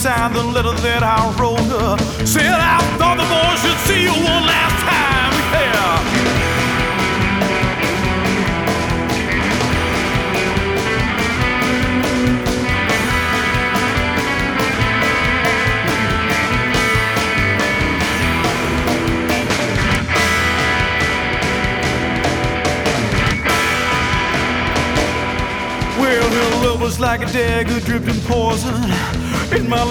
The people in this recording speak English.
signed the letter that I wrote her. Said I thought the boy should see you one last time, yeah. Well, her love was like a dagger dripped in poison in my